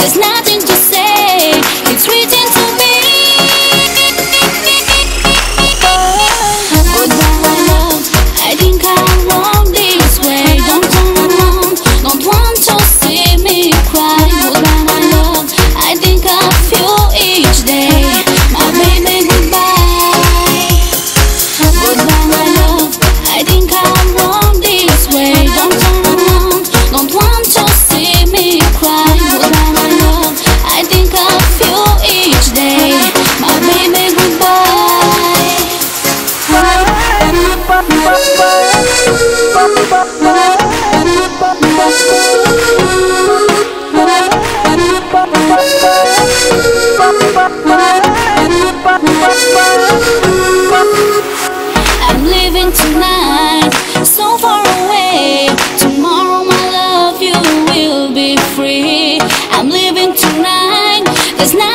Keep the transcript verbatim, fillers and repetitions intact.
there's nothing to say. It's written to me. Goodbye, my love. I think I'm wrong this way. Don't turn around. Don't want to see me cry. Goodbye, my love. I think I feel each day. My baby, goodbye. Goodbye, my love. I think I'm wrong this way. Don't turn around. Don't want to see me cry. Goodbye, my love. I think I feel each day. My baby, goodbye. I'm leaving tonight, so far away. Tomorrow, my love, you will be free. I'm leaving tonight. There's not